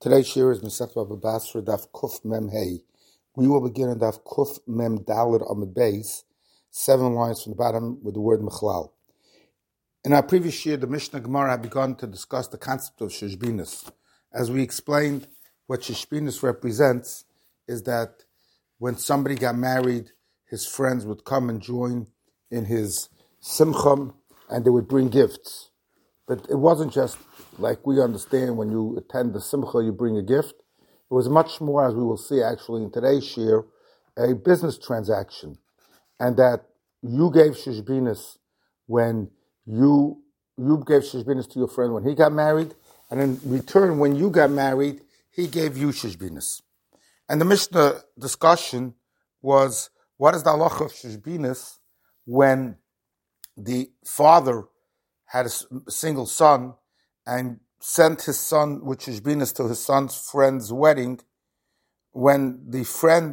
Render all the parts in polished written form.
Today's shir is Masechet Baba Basra Daf Kuf Mem Hey. We will begin on Daf Kuf Mem Daled Amud Beis, 7 lines from the bottom with the word Mechlal. In our previous shir, the Mishnah Gemara had begun to discuss the concept of Shishbinus. As we explained, what Shishbinus represents is that when somebody got married, his friends would come and join in his simcham, and they would bring gifts. But it wasn't just like we understand when you attend the simcha, you bring a gift. It was much more, as we will see actually in today's shir, a business transaction. And that you gave shishbinus when you gave shishbinus to your friend when he got married, and in return, when you got married, he gave you shishbinus. And the Mishnah discussion was, what is the halacha of shishbinus when the father had a single son and sent his son with shishbinus to his son's friend's wedding. When this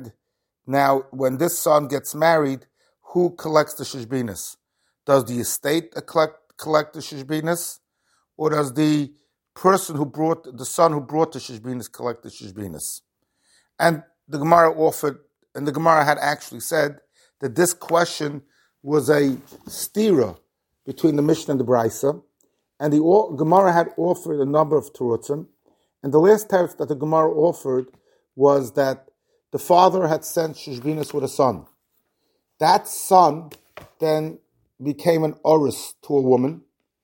son gets married, who collects the shishbinus? Does the estate collect the shishbinus, or does the person the son who brought the shishbinus collect the shishbinus? And the Gemara had actually said that this question was a stira between the Mishnah and the Braisa, and the Gemara had offered a number of terutzim, and the last teretz that the Gemara offered was that the father had sent shishbinus with a son. That son then became an oris to a woman,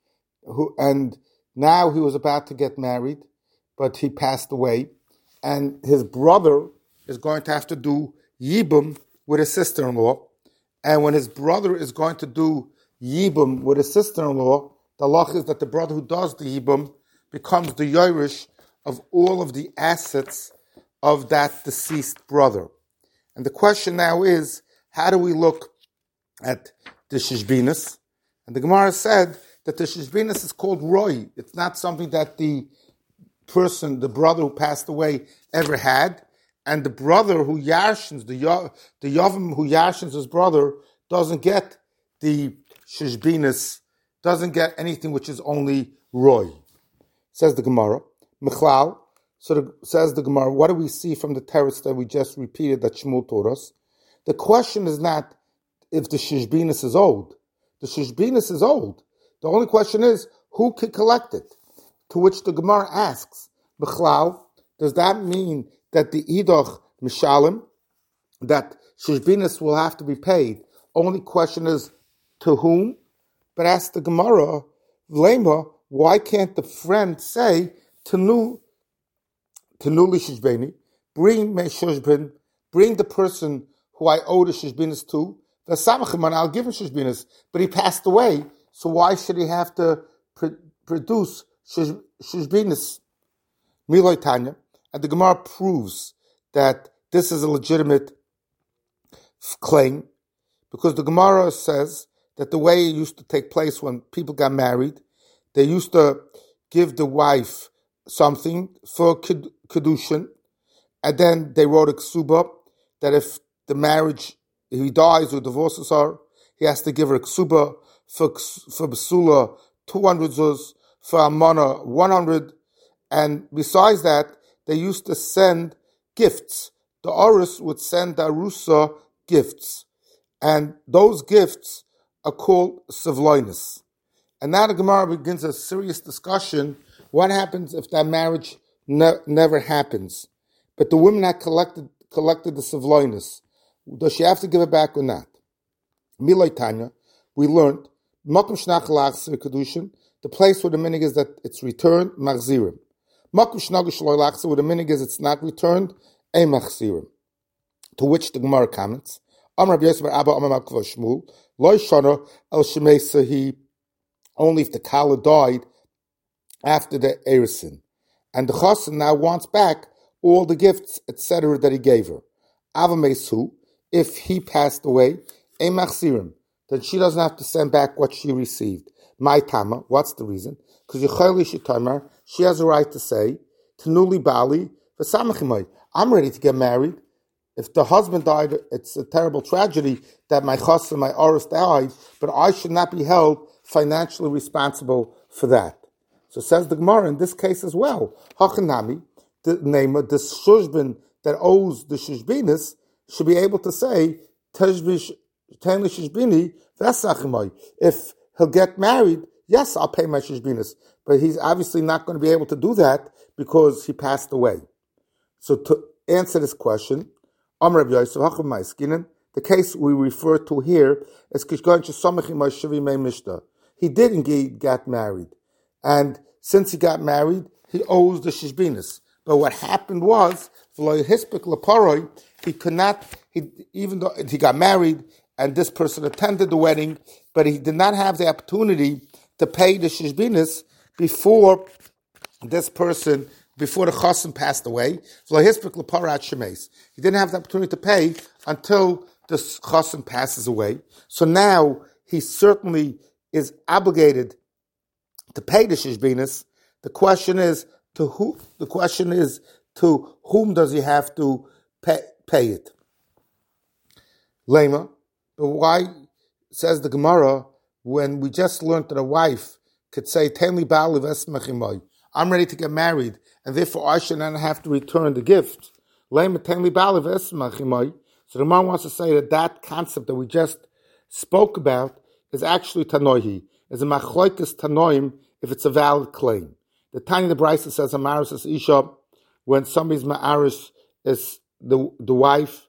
and now he was about to get married, but he passed away, and his brother is going to have to do yibum with his sister-in-law, and when his brother is going to do yibum with his sister-in-law, the halach is that the brother who does the yibum becomes the yorish of all of the assets of that deceased brother. And the question now is, how do we look at the shishbinus? And the Gemara said that the shishbinus is called roy. It's not something that the brother who passed away, ever had. And the brother who yarshins, the yavam who yarshins his brother, doesn't get the shishbinus, doesn't get anything which is only roy. Says the Gemara, Mechlal. Says the Gemara, what do we see from the teretz that we just repeated that Shmuel taught us? The question is not if the shishbinus is old. The shishbinus is old. The only question is, who can collect it? To which the Gemara asks, Mechlal, does that mean that the idoch mishalim, that shishbinus will have to be paid? Only question is, to whom? But ask the Gemara, Vlema, why can't the friend say, Tanu li shishbeni, bring me shishbin, bring the person who I owe the shishbinus to, the samachim, I'll give him shishbinus, but he passed away, so why should he have to produce shishbinus? Miloi Tanya, and the Gemara proves that this is a legitimate claim, because the Gemara says that the way it used to take place when people got married, they used to give the wife something for kedushin, and then they wrote a ksuba that if the marriage, if he dies or divorces her, he has to give her a ksuba for besula 200 zuz, for amana 100, and besides that, they used to send gifts. The oris would send the arusa gifts, and those gifts are called sevloinus. And now the Gemara begins a serious discussion. What happens if that marriage never happens? But the woman had collected the sevloinus. Does she have to give it back or not? Miloi Tanya, we learned, Makom shnach lachser kedushin, the place where the minig is that it's returned, machzirim. Makom shnagu shloi lachser, where the minig is it's not returned, a machzirim. To which the Gemara comments, Amar Rabbi Yosef bar Abba Amar Makva Shmuel, Loi shana el shemei sahi, only if the kala died after the erisin, and the chassan now wants back all the gifts, etc., that he gave her. Avamesu, if he passed away, a machzirim, then she doesn't have to send back what she received. My tama, what's the reason? Because Yechayli Shitamar, she has a right to say, Tanuli Bali, v'samachimai, I'm ready to get married. If the husband died, it's a terrible tragedy that my chassan, my oris died, but I should not be held financially responsible for that. So says the Gemara in this case as well. Hachanami, the shushbin that owes the shishbinis should be able to say, if he'll get married, yes, I'll pay my shishbinis. But he's obviously not going to be able to do that because he passed away. So to answer this question, the case we refer to here is he did indeed get married. And since he got married, he owes the shishbinis. But what happened was, he could not, even though he got married and this person attended the wedding, but he did not have the opportunity to pay the shishbinis before the chassan passed away. He didn't have the opportunity to pay until the chassan passes away. So now he certainly is obligated to pay the shishbinis. The question is to who? The question is to whom does he have to pay it? Lema, but why, says the Gemara, when we just learned that a wife could say, "Tenli ba'ali v'esmachimoy," I'm ready to get married, and therefore I should not have to return the gift. Lema tenli ba'ali v'esmachimoy. So the Gemara wants to say that concept that we just spoke about is actually tanohi, is a machloikas tanoim if it's a valid claim. The Tanya the Brisa says Amaris is Isha when somebody's Ma'aris is the wife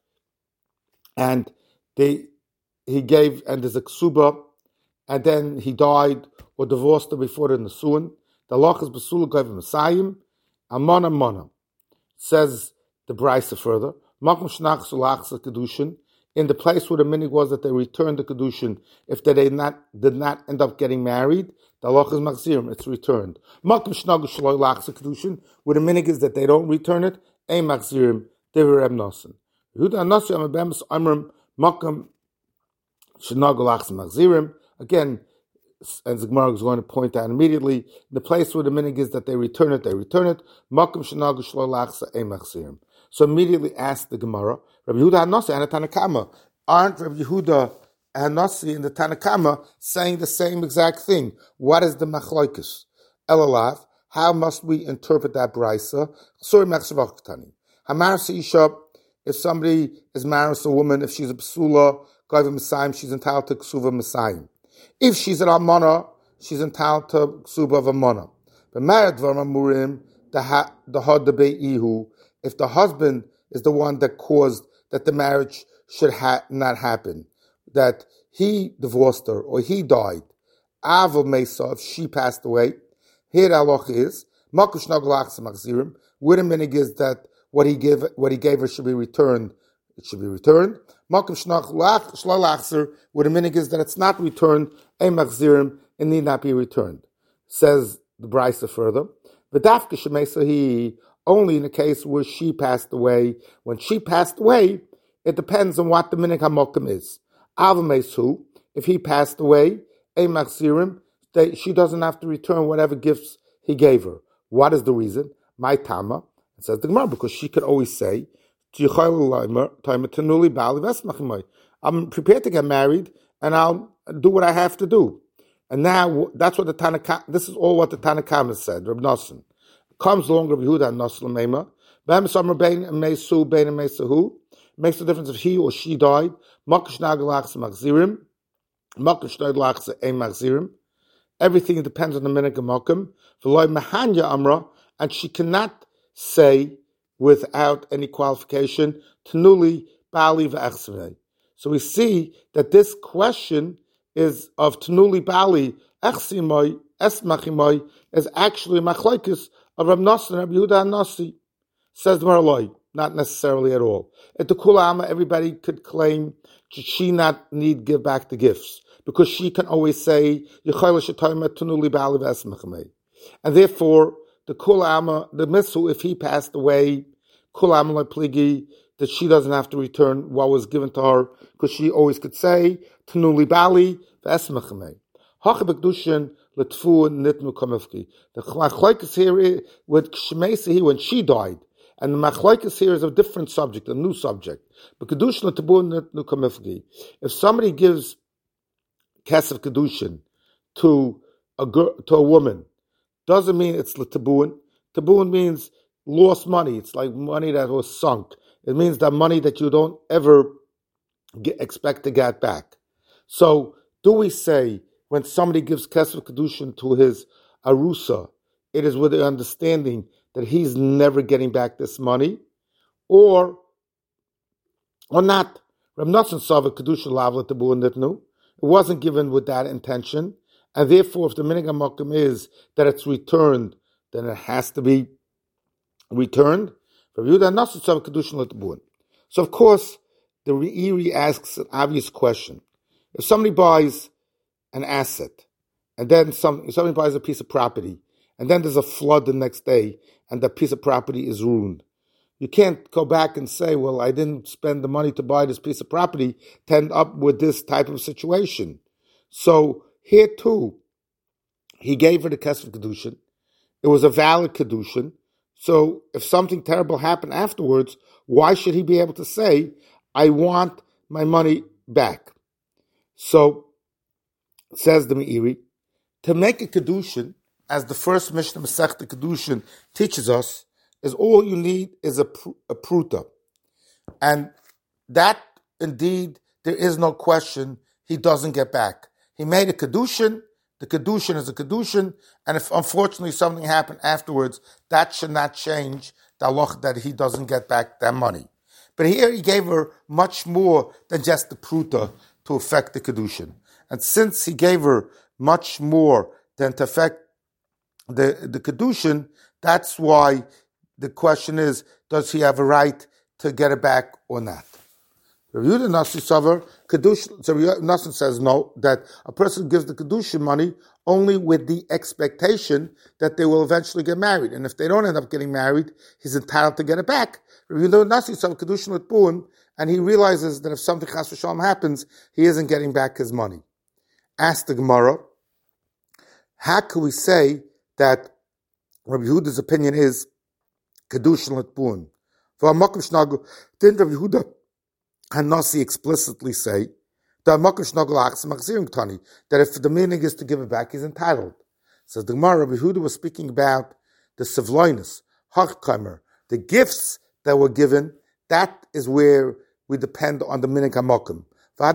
and he gave and there's a ksuba and then he died or divorced her before the Nisuin. The Loch is Basula gave him Messiah, Amona. Says the Brisa further. Makom Shnach Sulachsa Kedushin. In the place where the minig was that they returned the Kedushin, if they did not end up getting married, the halach is machzirim, it's returned. Makom shnagu shloi lachsa kedushin, where the minig is that they don't return it, ein machzirim, dever Reb Nosson. Yehuda Anasi amabemis amrim makom shnagu lachsa machzirim. Again, as the Gemara is going to point out immediately, the place where the minig is that they return it. Makom shnagu shloi lachsa ein machzirim. So immediately ask the Gemara, Rabbi Yehuda Hanasi and the Tanakama, aren't Rabbi Yehuda Hanasi and the Tanakama saying the same exact thing? What is the machloikus? Elalav, how must we interpret that brisa? Sorry, machshavach Hamarsi Isha, if somebody is married to a woman, if she's a psula, Gaiva Messiah, she's entitled to ksuva Messiah. If she's an almana, she's entitled to ksuva of almana. But married Murim, the had the be'ihu, if the husband is the one that caused that the marriage should not happen, that he divorced her or he died, Aval Mesa, if she passed away, here the halach is, where the minig is that what he gave her should be returned, it should be returned. Where the minig is that it's not returned, it need not be returned. Says the Brisa further, only in the case where she passed away. When she passed away, it depends on what the minig hamokim is. Avamesu, if he passed away, she doesn't have to return whatever gifts he gave her. What is the reason? My tama, it says the Gemara, because she could always say, I'm prepared to get married, and I'll do what I have to do. And now this is all what the Tanakama said, Reb Nosson. Comes along Rabbi Yehuda and Nosson Meima. Makes the difference if he or she died. Everything depends on the minig mokum. And she cannot say without any qualification, Tanuli Bali v'echsvei. So we see that this question is of Tanuli Bali echsimoy esmachimoy is actually machlokes of Reb Nosson and Rabbi Yehuda Hanasi. Says the Maraloi, not necessarily at all. At the Kulama, everybody could claim should she not need give back the gifts because she can always say and therefore the Kulama, the Misu, if he passed away, Kulama pligi, that she doesn't have to return what was given to her because she always could say Tanuli Bali v'esmachmei. Hachabekdushin letfu nitnu kamifki. The machlokes here with Shmeisa when she died, and the machlokes here is a different subject, a new subject. But kedushin letfu nitnu kamifki. If somebody gives kesef kedushin to a woman, doesn't mean it's l'tabuin. Tabuin means lost money. It's like money that was sunk. It means that money that you don't ever expect to get back. So, do we say when somebody gives Kesef Kedushin to his Arusa, it is with the understanding that he's never getting back this money? Or not? Rav Nosson saw the Kedusha Lavla Tabu and Nitnu. It wasn't given with that intention. And therefore, if the Minig HaMokum is that it's returned, then it has to be returned. So, of course, the Re'iri asks an obvious question. If somebody buys an asset, and then somebody buys a piece of property, and then there's a flood the next day, and that piece of property is ruined, you can't go back and say, well, I didn't spend the money to buy this piece of property to end up with this type of situation. So here too, he gave her the Kesef Kedushin. It was a valid Kedushin. So if something terrible happened afterwards, why should he be able to say, I want my money back? So, says the Meiri, to make a Kedushin, as the first Mishnah Masechta Kedushin teaches us, is all you need is a pruta. And that, indeed, there is no question, he doesn't get back. He made a Kedushin, the Kedushin is a Kedushin, and if unfortunately something happened afterwards, that should not change the halacha that he doesn't get back that money. But here he gave her much more than just the pruta to affect the Kedushin. And since he gave her much more than to affect the Kedushin, that's why the question is, does he have a right to get it back or not? Rav Yehuda Nasi Savar, so Nasi says no, that a person gives the Kedushin money only with the expectation that they will eventually get married. And if they don't end up getting married, he's entitled to get it back. Rav Yehuda Nasi Savar Kedushin with Buin, and he realizes that if something Chas v'Shalom happens, he isn't getting back his money. Ask the Gemara, how can we say that Rav Yehuda's opinion is Kedushin Litbun? For Makom Shnagel, didn't Rav Yehuda Hanasi explicitly say that Makom Shnagel Achs Machzirim Tani, that if the meaning is to give it back, he's entitled? Says the Gemara, Rav Yehuda was speaking about the Sevloinus, Hachkaimer, the gifts that were given. That is where we depend on the Minig HaMokum. But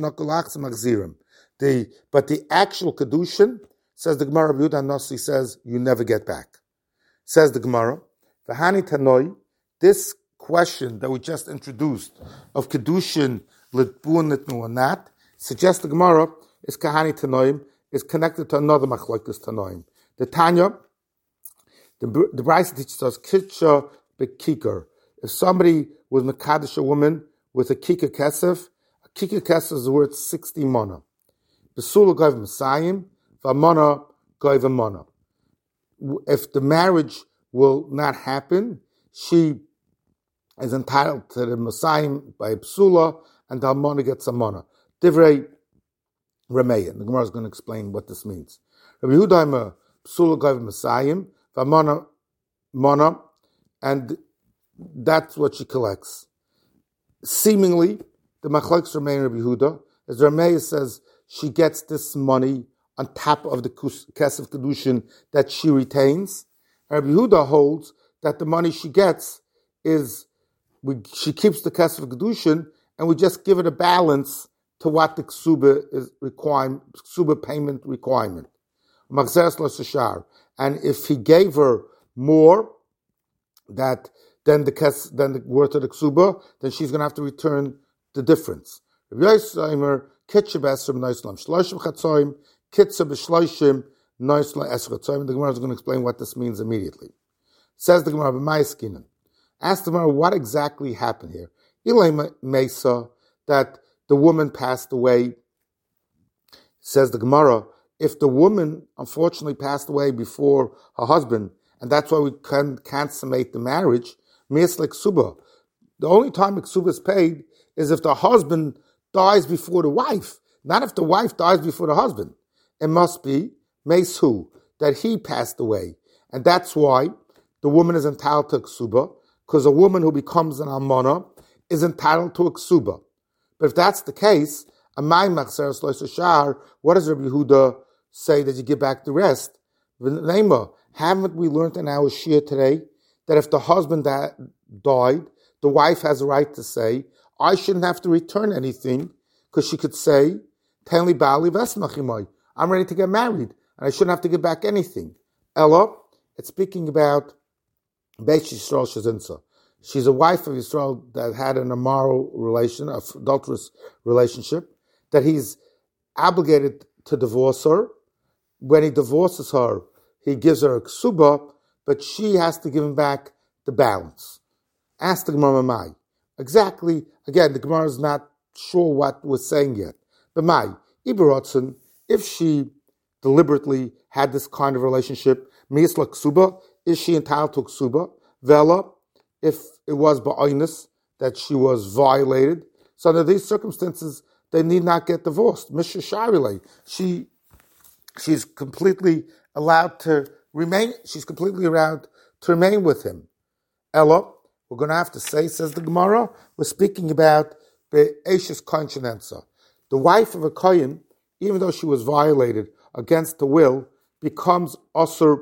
the actual Kedushin, says the Gemara, Rav Yehuda Hanasi says, you never get back. Says the Gemara, V'hani Tanoi, this question that we just introduced of Kedushin, Litbun, Litnu, or not, suggests the Gemara is Kahani Tanoim, is connected to another Machlokes Tanoim. The Tanya, the Brisa teaches us, Kitcha Bekikar. If somebody was Mekadosh a woman with a Kika Kesef is worth 60 mana. Besula Goiv Messiah, Vamana Goiv Mana. If the marriage will not happen, she is entitled to the Messiah by Psula, and the Almana gets a Mana. Divrei Rameya. The Gemara is going to explain what this means. Rabbi Yehuda Psula Goiv Messiah, Vamana Mana, and that's what she collects. Seemingly, the Machlokes remain Rabbi Yehuda, as Rameya says, she gets this money on top of the Kesef Kedushin that she retains. Rabbi Yehuda holds that the money she gets is, she keeps the Kesef Kedushin, and we just give it a balance to what the Ksuba payment requirement. And if he gave her more than the worth of the Ksuba, then she's going to have to return the difference. The Gemara is going to explain what this means immediately. Says the Gemara, ask the Gemara what exactly happened here. Ilay Mesa, that the woman passed away. Says the Gemara, if the woman unfortunately passed away before her husband, and that's why we can consummate the marriage, Mieslik Suba. The only time a Ksuba is paid is if the husband dies before the wife, not if the wife dies before the husband. It must be Mesu, that he passed away. And that's why the woman is entitled to a Ksuba, because a woman who becomes an Almana is entitled to a Ksuba. But if that's the case, what does Rabbi Yehuda say that you give back the rest? Haven't we learned in our Shia today that if the husband died, the wife has a right to say, I shouldn't have to return anything, because she could say, Tenli Bali Vesmachimoi, I'm ready to get married, and I shouldn't have to give back anything. Ella, it's speaking about Beis Yisrael Shazinsa. She's a wife of Yisrael that had an immoral relation, an adulterous relationship, that he's obligated to divorce her. When he divorces her, he gives her a ksuba, but she has to give him back the balance. Ask the Gemara Mai. Exactly, again, the Gemara is not sure what we're saying yet. But Mai, Iberotzen, if she deliberately had this kind of relationship, Miisla ksuba, is she entitled to ksuba? Vela, if it was ba'oinus, that she was violated. So under these circumstances, they need not get divorced. Misha Sharile, she's completely allowed to remain. She's completely allowed to remain with him. Ella, we're going to have to say, says the Gemara, we're speaking about the Eishes Kohen. The wife of a Kohen, even though she was violated against the will, becomes also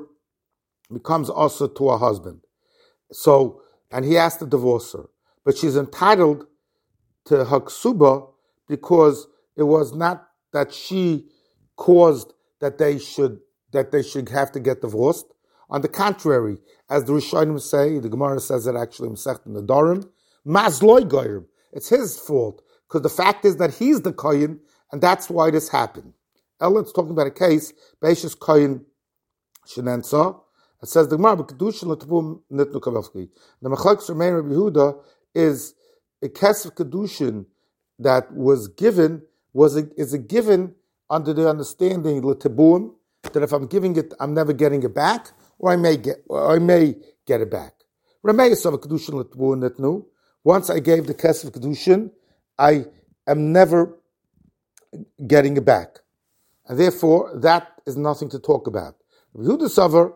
to her husband. So, and he has to divorce her. But she's entitled to her ksuba because it was not that she caused that they should have to get divorced. On the contrary, as the Rishonim say, the Gemara says it actually in Masechet Nedarim, Mazloi Goyrim. It's his fault, because the fact is that he's the Kohen, and that's why this happened. Ellen's talking about a case, Beishas Kohen Shenensa. It says the Gemara, Kedushin L'Tavum Nitnu Kavavki. The Machlokes Ramein Rabbi Yehuda is a kesef Kedushin that was given, is a given under the understanding L'Tabum, that if I'm giving it, I'm never getting it back, or I may get it back. Rameis of a Kedushin L'Tavum Nitnu. Once I gave the kesef Kedushin, I am never getting it back. And therefore, that is nothing to talk about. Rabbi Yehuda Savar,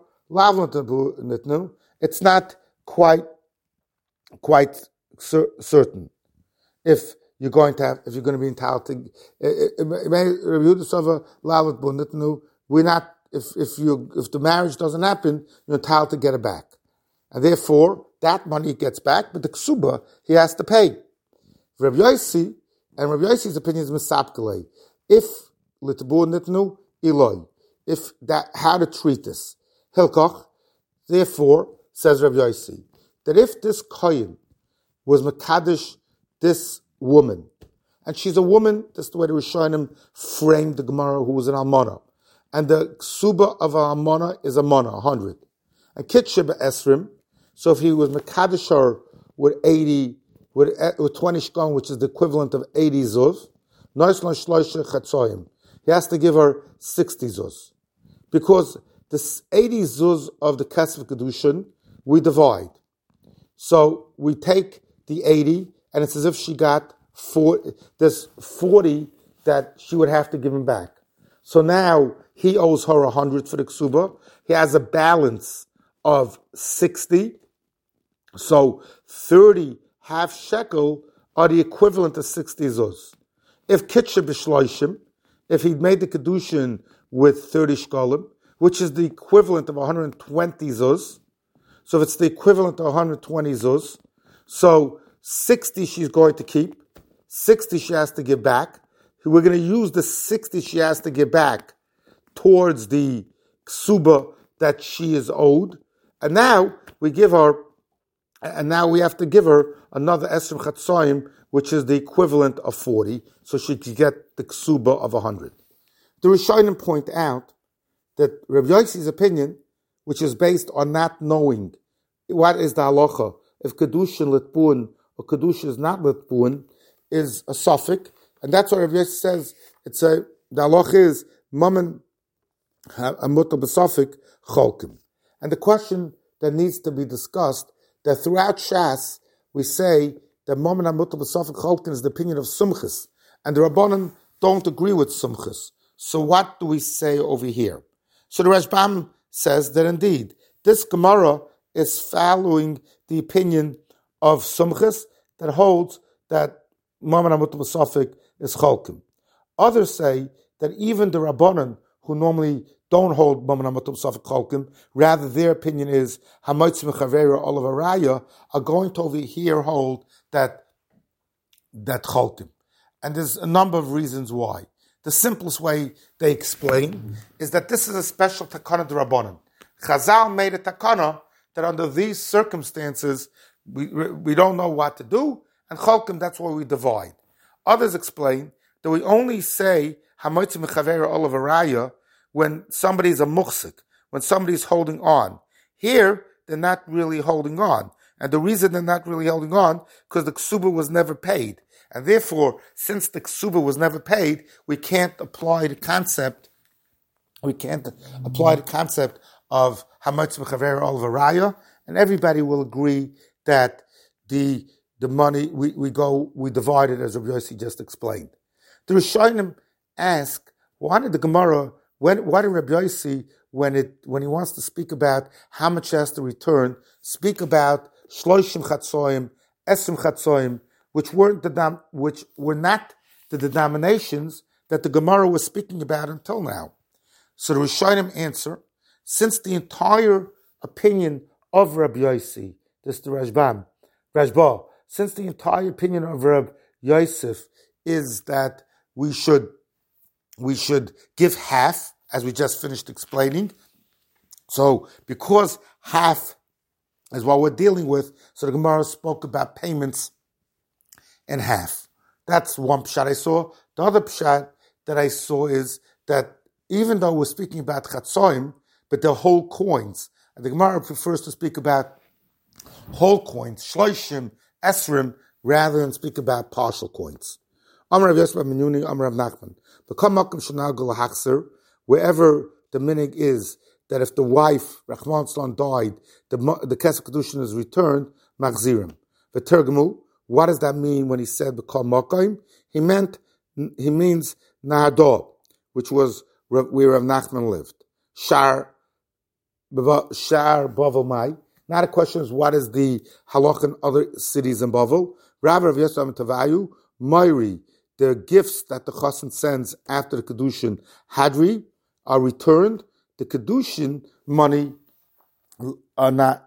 it's not quite certain if you're going to be entitled to. We're not. If the marriage doesn't happen, you're entitled to get it back, and therefore that money gets back. But the ksuba he has to pay. Rabbi Yossi, and Rabbi Yossi's opinion is misapkele. If l'tabur nitnu iloi, if that how to treat this. Hilkoch, therefore, says Rabbi Yossi, that if this kohen was Mekadesh, this woman, and she's a woman, that's the way the Rishonim framed the Gemara, who was an almana, and the ksuba of an almana is a mana, 100. And kitche be'esrim, so if he was Mekadesh her with 20 shkon, which is the equivalent of 80 zuz, he has to give her 60 zuz. Because the 80 zuz of the kesef kedushin, we divide. So we take the 80, and it's as if she got 40, there's 40 that she would have to give him back. So now he owes her 100 for the ksuba. He has a balance of 60. So 30 half shekel are the equivalent of 60 zuz. If kitche b'shloishim, if he'd made the kedushin with 30 shkolim, which is the equivalent of 120 zuz. So if it's the equivalent of 120 zuz, so 60 she's going to keep, 60 she has to give back. We're going to use the 60 she has to give back towards the ksuba that she is owed. And now we have to give her another esrim chatzoim, which is the equivalent of 40, so she can get the ksuba of 100. The Rishonim point out that Rabbi Yossi's opinion, which is based on not knowing what is the halacha, if kedushin litbun or kedushin is not litbun, is a suffix, and that's what Rabbi Yossi says. The halacha is mammon hamutar b'suffix cholkim. And the question that needs to be discussed, that throughout Shas we say that mammon hamutar b'suffix cholkim is the opinion of Sumchus, and the Rabbanan don't agree with Sumchus. So what do we say over here? So the Rashbam says that indeed, this Gemara is following the opinion of Sumchus that holds that Mammon HaMutar B'Suffix is Cholkim. Others say that even the Rabbanan, who normally don't hold Maman Amatum Safek Cholkim. Rather, their opinion is Hamoitz Mechavera Olav Araya are going to over here hold that Cholkim. And there's a number of reasons why. The simplest way they explain is that this is a special takana d'Rabbanan. Chazal made a takana that under these circumstances we don't know what to do, and Cholkim, that's why we divide. Others explain that we only say Hamoitz Mechavera Olav Araya when somebody's a muchsik, when somebody's holding on. Here, they're not really holding on. And the reason they're not really holding on, because the ksuba was never paid. And therefore, since the ksuba was never paid, we can't apply the concept of Hamoitz Mechavera Olav Araya, and everybody will agree that the money, we divide it as Rabbi Yossi just explained. The Rishonim ask, why did the Gemara, why did Rabbi Yossi, when he wants to speak about how much he has to return, speak about Shloishim Chatzoim, Esrim Chatzoim, which were not the denominations that the Gemara was speaking about until now. So the Rishonim answer, since the entire opinion of Rabbi Yossi, this is the Rashba, since the entire opinion of Rabbi Yosef is that we should give half, as we just finished explaining. So because half is what we're dealing with, so the Gemara spoke about payments in half. That's one pshat I saw. The other pshat that I saw is that even though we're speaking about chatzoim, but they're whole coins, and the Gemara prefers to speak about whole coins, shloishim, esrim, rather than speak about partial coins. Amar Rav Yosef ben Menuni, Amar Rav Nachman. Wherever the minig is that if the wife, Rachman Tzlan, died, the Kesef Kedushin is returned, Machzirim. V'tergemu, what does that mean when he said B'kol Makayim? He means Nahador, which was where Rav Nachman lived. Shar Bavel Mai. Now the question is, what is the halach in other cities in Bavel? Rav Yosef Tavayu, Moiri, the gifts that the chassan sends after the kedushin hadri are returned. The kedushin money are not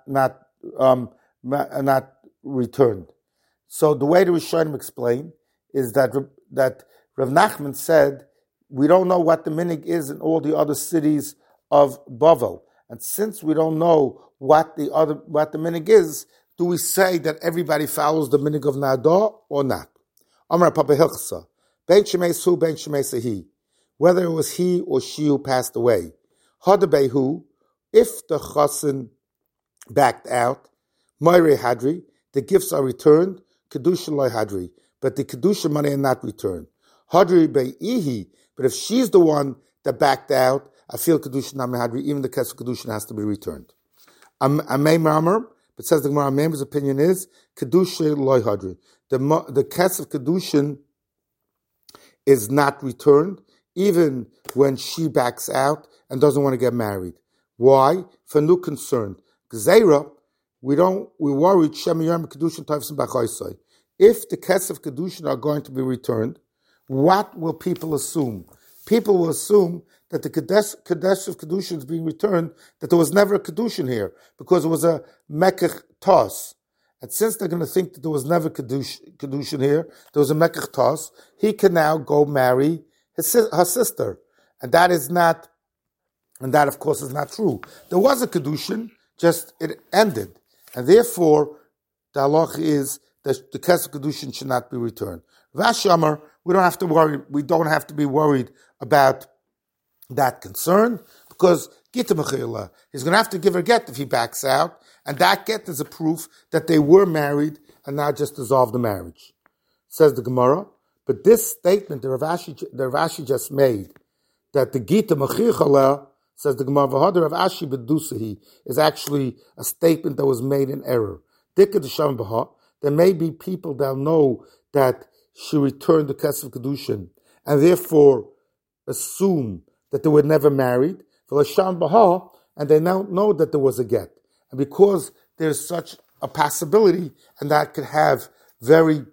returned. So the way the Rishonim explain is that Rav Nachman said we don't know what the minig is in all the other cities of Bavel, and since we don't know what the minig is, do we say that everybody follows the minig of Nador or not? Amar Papa Hilchasa, Ben Shemesu, Ben Shemesahi, whether it was he or she who passed away. Hadabehu, if the chassan backed out, Moire Hadri, the gifts are returned, Kedusha Loi Hadri, but the Kedusha money are not returned. Hadri Be'ihi, but if she's the one that backed out, I feel Kedusha Nam Hadri, even the Kesef Kedusha has to be returned. Amay Marmar, but says the Gemara, Mam's opinion is Kedusha Loi Hadri. The Kesef Kedushin is not returned, even when she backs out and doesn't want to get married. Why? For no concern. Gzeira, we worried Shemayam Kedushin Tavsim Bachaisai. If the Kesef Kedushin are going to be returned, what will people assume? People will assume that the Kedesh of Kedushin is being returned, that there was never a Kedushin here, because it was a Mekach Tos. And since they're going to think that there was never Kedushin here, there was a Mekach Tos, he can now go marry her sister. And that of course is not true. There was a Kedushin, just it ended. And therefore, the halach is that the Kesef Kedushin should not be returned. Rashi Amar, we don't have to be worried about that concern, because Gita Mechila, he's going to have to give her get if he backs out, and that get is a proof that they were married and now just dissolved the marriage. Says the Gemara, but this statement the Rashi just made, that the Gita Mechila, says the Gemara, V'hadar Rav Ashi B'dusahi, is actually a statement that was made in error. Dikka D'Sham B'ha, there may be people that know that she returned the Kesef Kedushin, and therefore assume that they were never married, and they now know that there was a get. And because there's such a possibility, and that could have very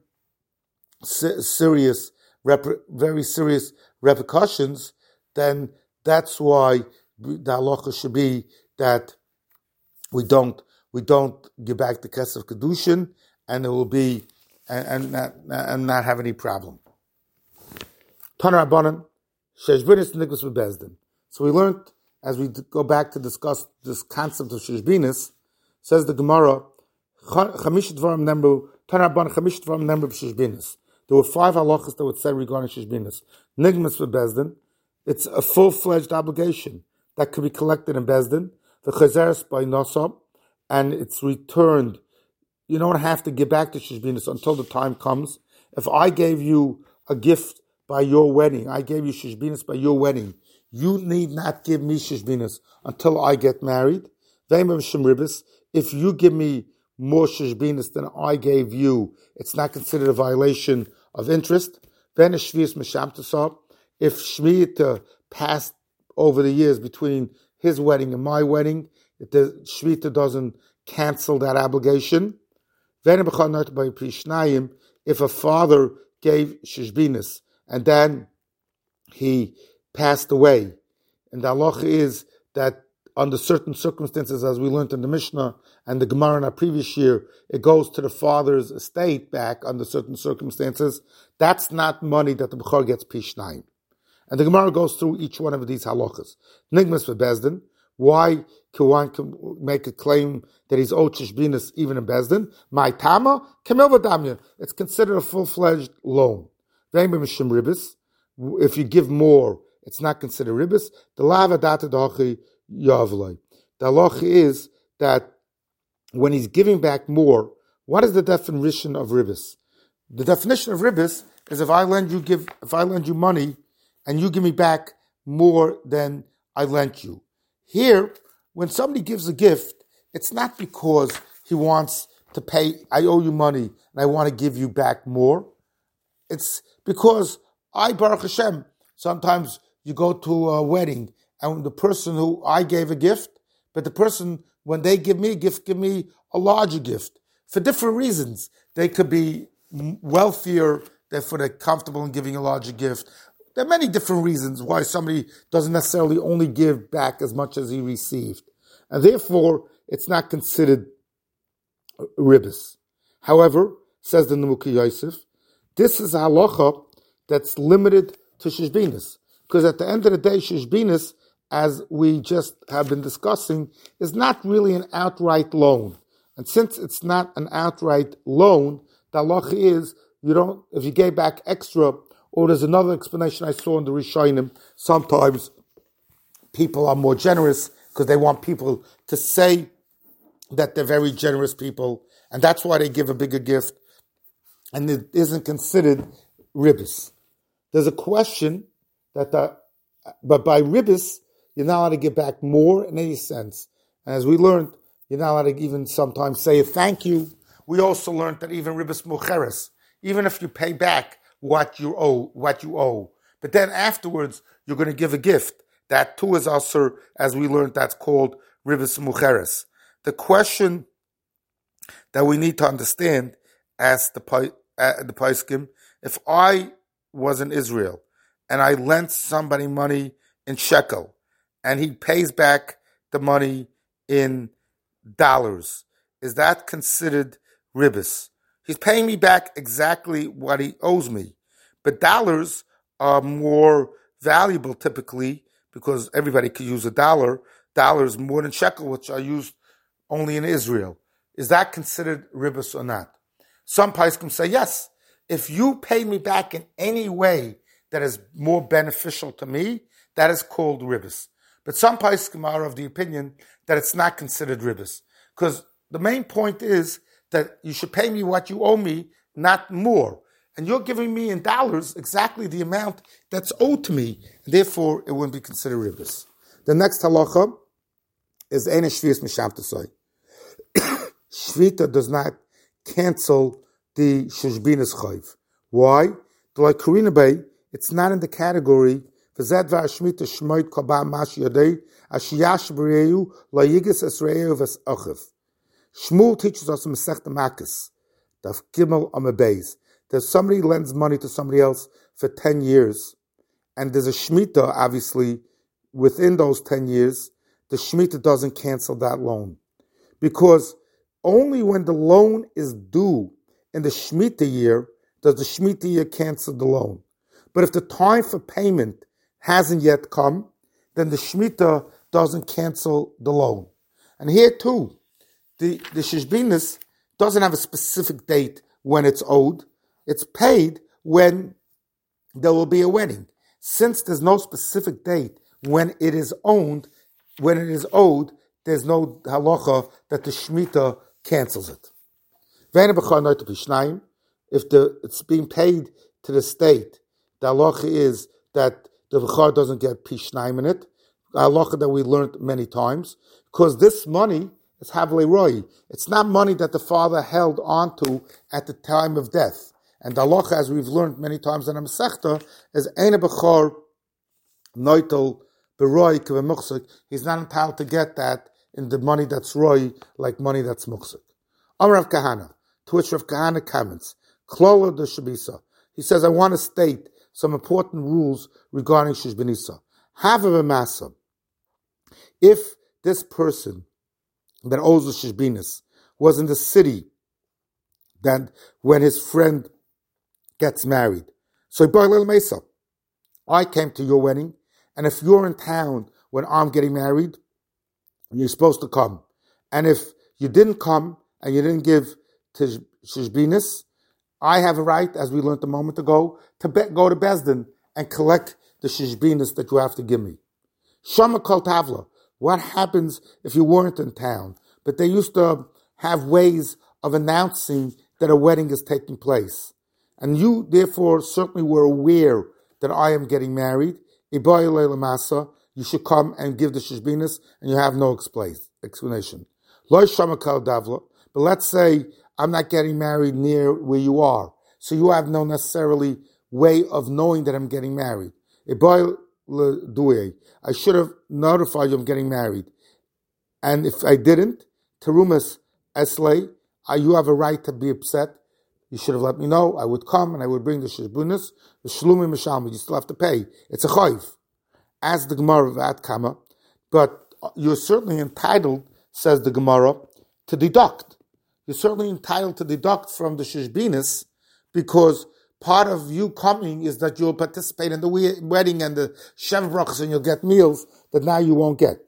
serious repercussions, then that's why the halacha should be that we don't give back the kesef kedushin, and it will be and not have any problem. Taner Rabbanan sheshbinis nikos bebezdin. So we learned as we go back to discuss this concept of sheshbinis. Says the Gemara, chamish dvarim nemru Taner Rabbanan chamish dvarim nemru b'sheshbinis. There were 5 halachas that would say regarding sheshbinis. Nigmas bebezdin. It's a full-fledged obligation that could be collected in bezdin. The chazeres by nosab, and it's returned. You don't have to give back to sheshbinis until the time comes. If I gave you a gift by your wedding, I gave you sheshbinis by your wedding, you need not give me sheshbinis until I get married. If you give me more sheshbinis than I gave you, it's not considered a violation of interest. Then a shvius meshamtasab. If shmita passed over the years between his wedding and my wedding, the shmita doesn't cancel that obligation. If a father gave sheshbinis and then he passed away, and the halacha is that under certain circumstances, as we learned in the Mishnah and the Gemara in our previous year, it goes to the father's estate back under certain circumstances. That's not money that the bechor gets pishnayim. And the Gemara goes through each one of these halachas. Nigmas for Bezdin. Why can one make a claim that he's owed sheshbinis even in Bezdin? My tama kamil v'damya. It's considered a full-fledged loan. If you give more, it's not considered ribis. The lavadata dachi yavlei. The halacha is that when he's giving back more, what is the definition of ribis? The definition of ribis is if I lend you money and you give me back more than I lent you. Here, when somebody gives a gift, it's not because he wants to pay, I owe you money and I want to give you back more. It's because Baruch Hashem, sometimes you go to a wedding and the person who I gave a gift, but the person, when they give me a gift, give me a larger gift. For different reasons. They could be wealthier, therefore they're comfortable in giving a larger gift. There are many different reasons why somebody doesn't necessarily only give back as much as he received. And therefore, it's not considered ribis. However, says the Nemuki Yosef, this is a halacha that's limited to sheshbinis. Because at the end of the day, sheshbinis, as we just have been discussing, is not really an outright loan. And since it's not an outright loan, the halacha is, if you gave back extra, or there's another explanation I saw in the Rishonim, sometimes people are more generous because they want people to say that they're very generous people, and that's why they give a bigger gift, and it isn't considered ribis. There's a question but by ribis, you're not allowed to give back more in any sense. And as we learned, you're not allowed to even sometimes say a thank you. We also learned that even ribis mucheres, even if you pay back what you owe. But then afterwards, you're going to give a gift. That too is also, as we learned, that's called ribis mucheres. The question that we need to understand, as the Paiskim, if I was in Israel and I lent somebody money in shekel and he pays back the money in dollars, is that considered ribis? He's paying me back exactly what he owes me. But dollars are more valuable typically because everybody could use a dollar. Dollars more than shekel, which are used only in Israel. Is that considered ribis or not? Some poskim say yes. If you pay me back in any way that is more beneficial to me, that is called ribis. But some poskim are of the opinion that it's not considered ribis. Because the main point is that you should pay me what you owe me, not more. And you're giving me in dollars exactly the amount that's owed to me. Therefore, it wouldn't be considered ribis. The next halacha is Ein Shvius Mishamtasai. Shvita does not cancel the Sheshbinis Chayv. Why? Like Karina Bay, it's not in the category V'zed v'ashmita shmoit kaba mash yodei ashiyash b'reu lo yigis esreu v'achav. Shmuel teaches us in Masechta Makos, Daf Gimel Amud Beis, that somebody lends money to somebody else for 10 years, and there's a shmita, obviously, within those 10 years, the Shemitah doesn't cancel that loan. Because only when the loan is due in the Shemitah year does the Shemitah year cancel the loan. But if the time for payment hasn't yet come, then the Shemitah doesn't cancel the loan. And here too, the Shishbinus doesn't have a specific date when it's owed. It's paid when there will be a wedding. Since there's no specific date when it is owed, there's no halacha that the Shemitah cancels it. If it's being paid to the state, the halacha is that the v'char doesn't get pishnayim in it. The halacha that we learned many times, because this money is havle roi. It's not money that the father held onto at the time of death. And the halacha, as we've learned many times in the Masechta, is ein b'char noitel b'roi k'v'muchsik. He's not entitled to get that in the money that's roi, like money that's muchsik. Amar Rav Kahana, to which Rav Kahana comments, Klola de Shabisa. He says, I want to state some important rules regarding Shishbinisa. Have a masa. If this person that owes the Shishbinis was in the city then when his friend gets married, so I came to your wedding, and if you're in town when I'm getting married, you're supposed to come. And if you didn't come and you didn't give to Shishbinis, I have a right, as we learned a moment ago, to go to Bezdin and collect the Shishbinis that you have to give me. Shama Kol Tavla. What happens if you weren't in town? But they used to have ways of announcing that a wedding is taking place. And you, therefore, certainly were aware that I am getting married. You should come and give the Shishbinis, and you have no explanation. Lo Shama Kol Davla. But let's say I'm not getting married near where you are. So you have no necessarily way of knowing that I'm getting married. I should have notified you I'm getting married. And if I didn't, Terumas Esley, you have a right to be upset. You should have let me know. I would come and I would bring the Shishbunis, the Shlumi Mishalmi. You still have to pay. It's a chayv. As the Gemara of Atkama. But you're certainly entitled, says the Gemara, to deduct. You're certainly entitled to deduct from the Shishbinis because part of you coming is that you'll participate in the wedding and the Shem Brachas and you'll get meals that now you won't get.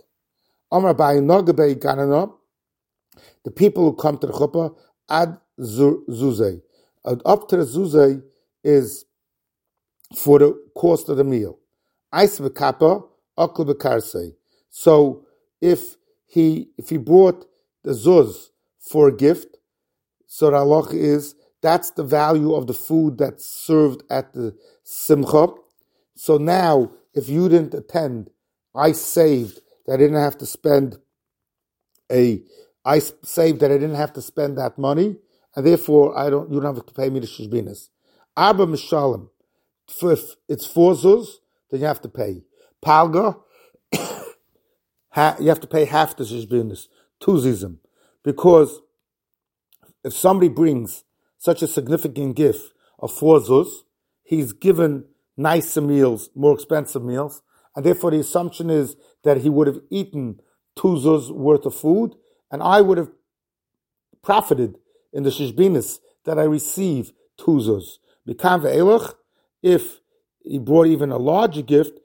The people who come to the chuppah, ad zuzay. Up to the zuzay is for the cost of the meal. Ais v'kappa, akl v'karsei. So if he brought the zuz for a gift, so the halacha is that's the value of the food that's served at the simcha. So now, if you didn't attend, I saved that I didn't have to spend that money, and therefore you don't have to pay me the shishbinas. Arba mishalim. If it's 4 zuz, then you have to pay. Palga, you have to pay half the shishbinas, 2 zizim. Because if somebody brings such a significant gift of 4 zuz, he's given nicer meals, more expensive meals, and therefore the assumption is that he would have eaten 2 zuz worth of food, and I would have profited in the shishbinis that I receive 2 zuz. B'kam ve'elach, if he brought even a larger gift,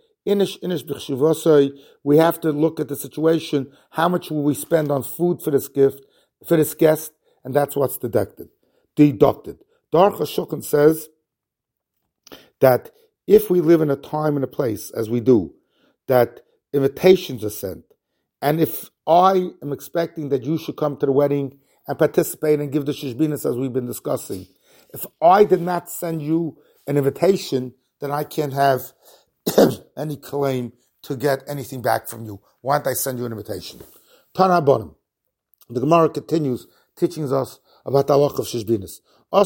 we have to look at the situation, how much will we spend on food for this gift, for this guest, and that's what's deducted. Dar Chashukhan says that if we live in a time and a place, as we do, that invitations are sent, and if I am expecting that you should come to the wedding and participate and give the shishbinas as we've been discussing, if I did not send you an invitation, then I can't have any claim to get anything back from you. Why don't I send you an invitation? Tana Bonim. The Gemara continues teaching us about the halach of shishbinas.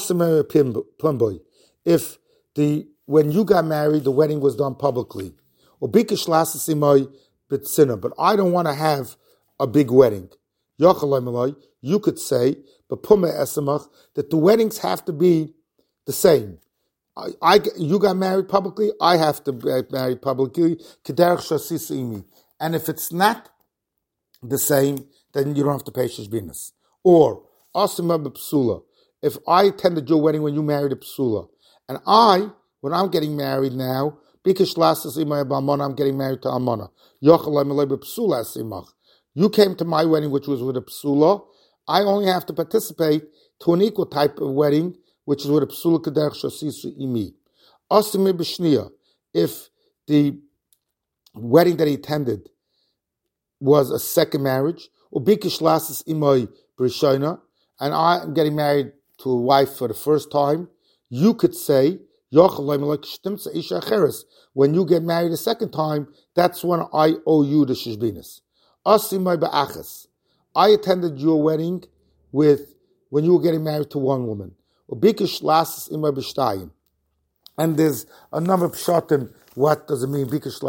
If when you got married, the wedding was done publicly. But I don't want to have a big wedding. You could say, that the weddings have to be the same. You got married publicly, I have to get married publicly. And if it's not the same, then you don't have to pay shishbinas. Or asima b'psula. If I attended your wedding when you married a psula, and when I'm getting married now, because I'm getting married to Amana. You came to my wedding, which was with a psula. I only have to participate to an equal type of wedding, which is with a psula kederch shasisu imi. Asimi b'shniya. If the wedding that he attended was a second marriage, or bikish lasis imay b'rishayna, and I am getting married to a wife for the first time, you could say, when you get married a second time, that's when I owe you the shishbinas. I attended your wedding when you were getting married to one woman. And there's a number of pshatim. What does it mean?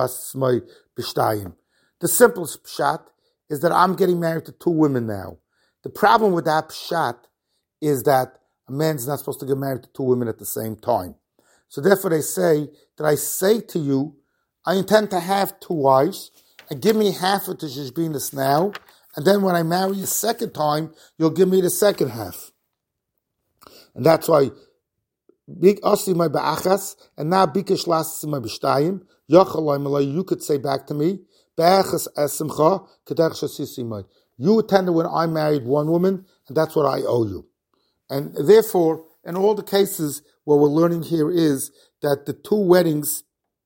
The simplest pshat is that I'm getting married to two women now. The problem with that pshat is that a man's not supposed to get married to two women at the same time. So therefore they say that I say to you, I intend to have two wives, and give me half of the shishbinas now, and then when I marry a second time, you'll give me the second half. And that's why big asimay ba'achas, and now bikesh lasimay b'shtayim, you could say back to me, ba'achas esimcha kedech shasisimay. You attended when I married one woman, and that's what I owe you. And therefore, in all the cases, what we're learning here is that the two weddings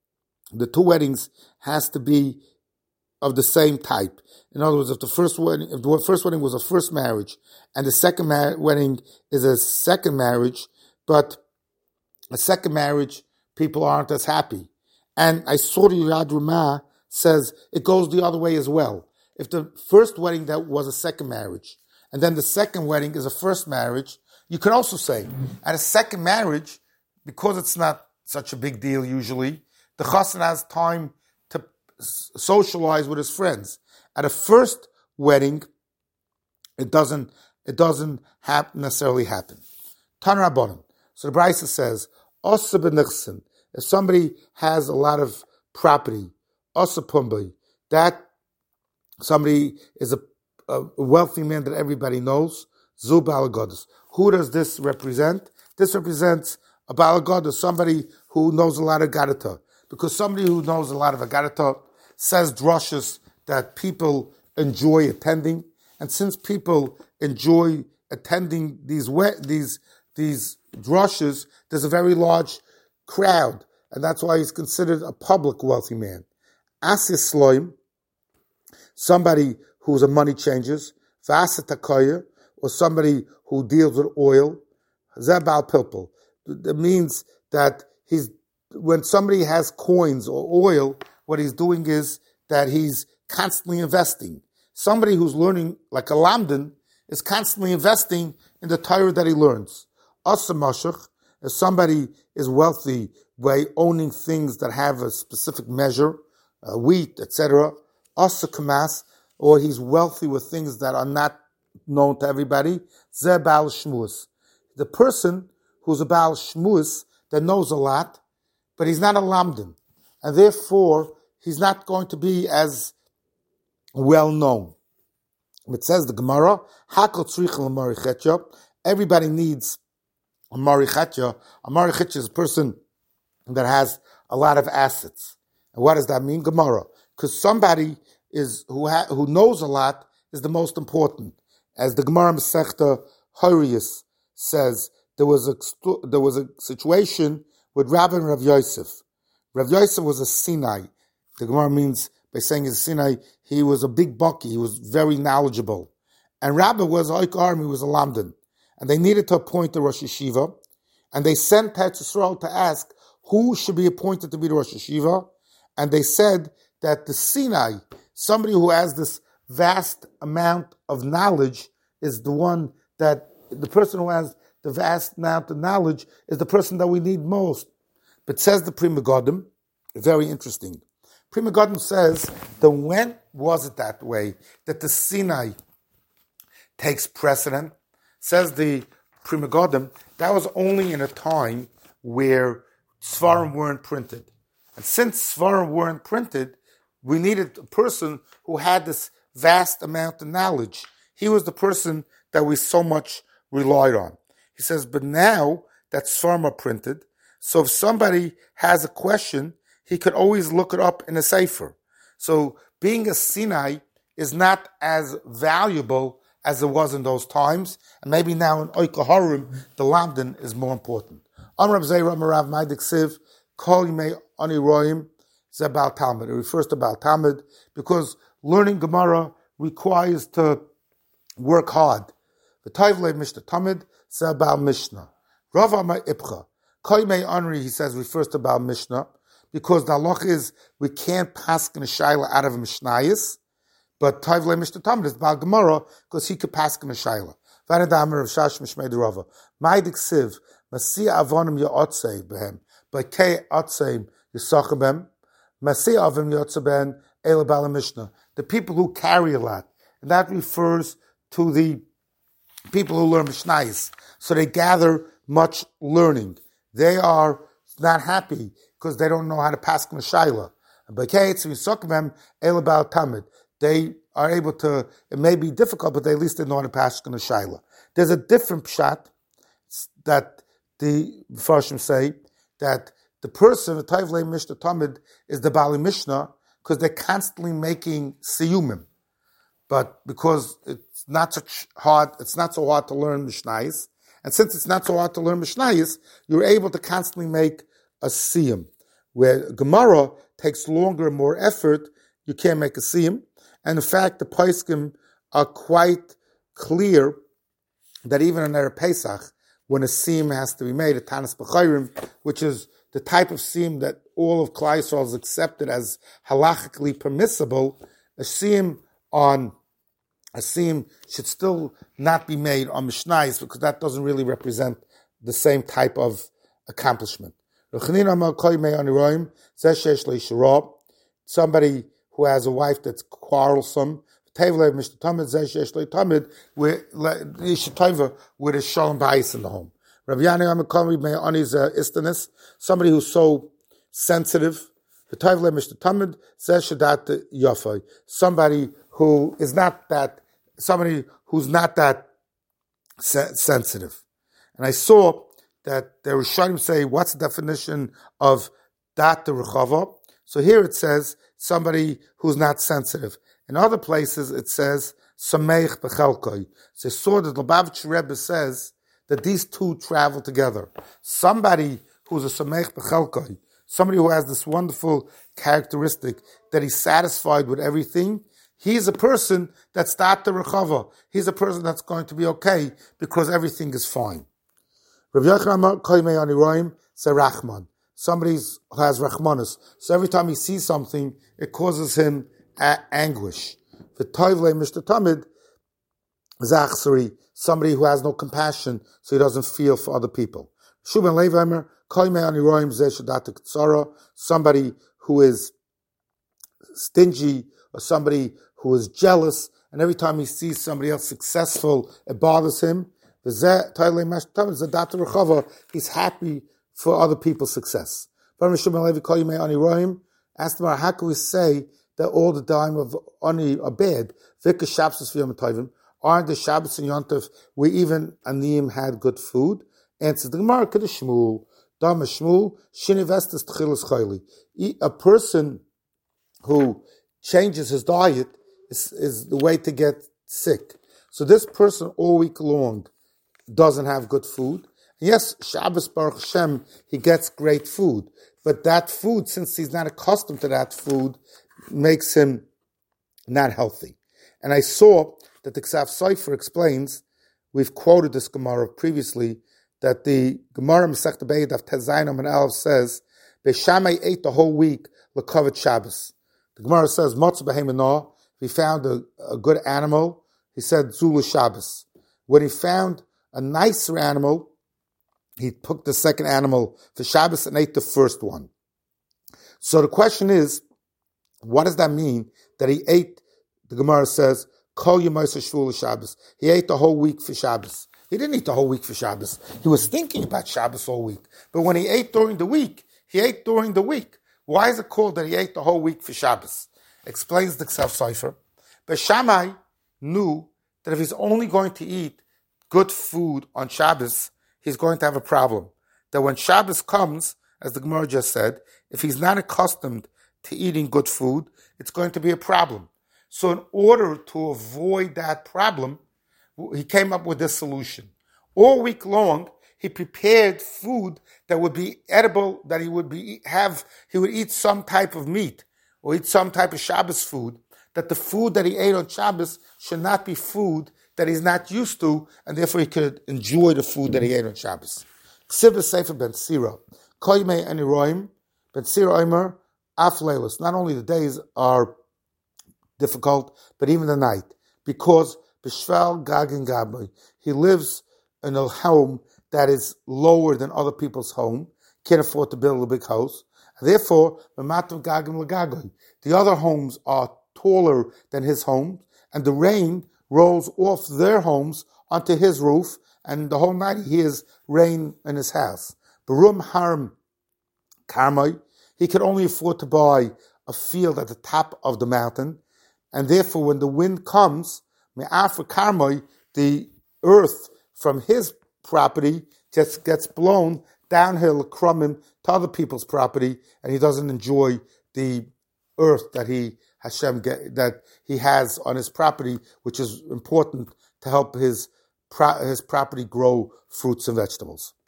has to be of the same type. In other words, if the first wedding was a first marriage, and the second wedding is a second marriage, but a second marriage, people aren't as happy. And I saw the Yad Ramah says it goes the other way as well. If the first wedding that was a second marriage, and then the second wedding is a first marriage, you can also say, at a second marriage, because it's not such a big deal usually, the chassan has time to socialize with his friends. At a first wedding, it doesn't necessarily happen. Tan Rabbanan. So the Brisa says, Osa b'nichsin, if somebody has a lot of property, Osa pumbai, that somebody is a wealthy man that everybody knows, Zu Balagodas. Who does this represent? This represents a Balagodas, somebody who knows a lot of Gadata. Because somebody who knows a lot of Gadata says drushes that people enjoy attending. And since people enjoy attending these drushes, there's a very large crowd. And that's why he's considered a public wealthy man. Asis Sloim, somebody who's a money changers, Vasatakaya, or somebody who deals with oil, Zabal Pilpul. That means that when somebody has coins or oil, what he's doing is that he's constantly investing. Somebody who's learning, like a Lamdan, is constantly investing in the Torah that he learns. Asa Mashach, if somebody is wealthy by owning things that have a specific measure, wheat, etc. Asa Kamas, or he's wealthy with things that are not known to everybody. Zeh Baal Shmus. The person who's a Baal Shmus that knows a lot, but he's not a Lamdan. And therefore, he's not going to be as well known. It says the Gemara, Hakol tzrich l'marichetya. Everybody needs a marichetya. A marichetya is a person that has a lot of assets. And what does that mean? Gemara. Because somebody who knows a lot is the most important. As the Gemara Masechta Horius says, there was a situation with Rabbi and Rav Yosef. Rav Yosef was a Sinai. The Gemara means by saying he's a Sinai, he was a big bucky. He was very knowledgeable. And Rabbi was Oik Army, was a Lamdan. And they needed to appoint the Rosh Yeshiva. And they sent Eretz Yisrael to ask who should be appointed to be the Rosh Yeshiva. And they said that the Sinai, somebody who has this vast amount of knowledge, is the person who has the vast amount of knowledge is the person that we need most. But says the Pri Megadim, very interesting. Pri Megadim says that when was it that way, that the Sinai takes precedent? Says the Pri Megadim, that was only in a time where Svarim weren't printed. And since Svarim weren't printed, we needed a person who had this vast amount of knowledge. He was the person that we so much relied on. He says, but now that Svarim are printed, so if somebody has a question, he could always look it up in a sefer. So being a Sinai is not as valuable as it was in those times, and maybe now in Oika Harim, the Lamdan is more important. Amrav Zeira Marav Maidik Siv, Kol Yimei Ani Roim, Zebal Talmud. It refers to Baal Talmud because learning Gemara requires to work hard. V'tayvlei Mishnah Talmud, Zebal Mishnah. Rav Amar Ipcha. Kol Yimei Anri, he says, refers to Baal Mishnah because the halach is we can't pass in a shayla out of a Mishnayis, but Tayvlei Mishnah Talmud is Baal Gemara because he could pass in a shayla. Vanadamar of Shash Mishmei Derava. Maidik Siv, Masia Avonim Ya'otzei Behem. But Kei Otzei Yisachabem. Masia Avim Ya'otzei Ela Bala Mishnah. The people who carry a lot. And that refers to the people who learn Mishnayis. So they gather much learning. They are not happy because they don't know how to pass in a shayla. But Kei Otzei Yisachabem Ela Bala Tamid. They are able to, it may be difficult, but they at least they know how to pass in a shayla. There's a different pshat that the Farshim say that the person, the Tayvlei Mishnah Talmud, is the Bali Mishnah because they're constantly making siyumim. But because it's not so hard to learn Mishnayis, and since it's not so hard to learn Mishnayis, you're able to constantly make a siyum. Where Gemara takes longer and more effort, you can't make a siyum. And in fact, the Poskim are quite clear that even in Erev Pesach, when a siyum has to be made, a Tanis B'chayrim, which is the type of siyum that all of Klal Yisrael is accepted as halachically permissible, a siyum should still not be made on Mishnayis because that doesn't really represent the same type of accomplishment. Somebody who has a wife that's quarrelsome, with a shalom bayis in the home. Somebody who's so sensitive, somebody who's not that sensitive. And I saw that the Rishonim say, what's the definition of dat the rechava? So here it says somebody who's not sensitive. In other places it says sameich bechelkoi. So I saw that the Lubavitcher Rebbe says that these two travel together. Somebody who's a sameich bechelkoi, somebody who has this wonderful characteristic that he's satisfied with everything, he's a person that's dat the rechava. He's a person that's going to be okay because everything is fine. Rav Yochanan kol mei ani roim serachman. Somebody who has rachmanis. So every time he sees something, it causes him anguish. The Tayvlei Mishnah Talmud zachsari. Somebody who has no compassion, so he doesn't feel for other people. Shuban Leivimer kol mei ani roim zeh shadat ktsara. Somebody who is stingy or somebody who is jealous, and every time he sees somebody else successful, it bothers him. He's happy for other people's success. Asked him, how can we say that all the time of Ani are bad? Aren't the Shabbos and Yontif where even Aniyim had good food? Answers the Gemara, Shmuel, Dama Shmuel, Shinivestis Tchilas Chayli. A person who changes his diet is the way to get sick. So this person all week long doesn't have good food. Yes, Shabbos Baruch Hashem, he gets great food. But that food, since he's not accustomed to that food, makes him not healthy. And I saw that the Ksav Sofer explains, we've quoted this Gemara previously, that the Gemara Masechta Beis Daf Tezayin and Aleph says, Beishamai ate the whole week l'kavet Shabbos. The Gemara says, Motz Behemanah, he found a good animal, he said, Zulu Shabbos. When he found a nicer animal, he took the second animal for Shabbos and ate the first one. So the question is, what does that mean that he ate? The Gemara says, Kol Yemoseh Shvul Shabbos. He ate the whole week for Shabbos. He didn't eat the whole week for Shabbos. He was thinking about Shabbos all week. But when he ate during the week, He ate during the week. Why is it called that he ate the whole week for Shabbos? Explains the Ksaf Sofer. But Shammai knew that if he's only going to eat good food on Shabbos, he's going to have a problem. That when Shabbos comes, as the Gemara just said, if he's not accustomed to eating good food, it's going to be a problem. So in order to avoid that problem, he came up with this solution. All week long, he prepared food that would be edible, that he would eat some type of meat or eat some type of Shabbos food, that the food that he ate on Shabbos should not be food that he's not used to, and therefore he could enjoy the food that he ate on Shabbos. Ksiv Sefer Ben Sira, Koyme and Iroim, Ben Sira Omer, Af Leilos. Not only the days are difficult, but even the night, because B'Shvel Gagin Gaboy, he lives in a home that is lower than other people's home, can't afford to build a big house. And therefore, the other homes are taller than his home, and the rain rolls off their homes onto his roof, and the whole night he hears rain in his house. Barum Harm Karmai, he could only afford to buy a field at the top of the mountain, and therefore when the wind comes, Me'afra Karmai, the earth from his property just gets blown downhill, crumbing to other people's property, and he doesn't enjoy the earth that he has on his property, which is important to help his property grow fruits and vegetables.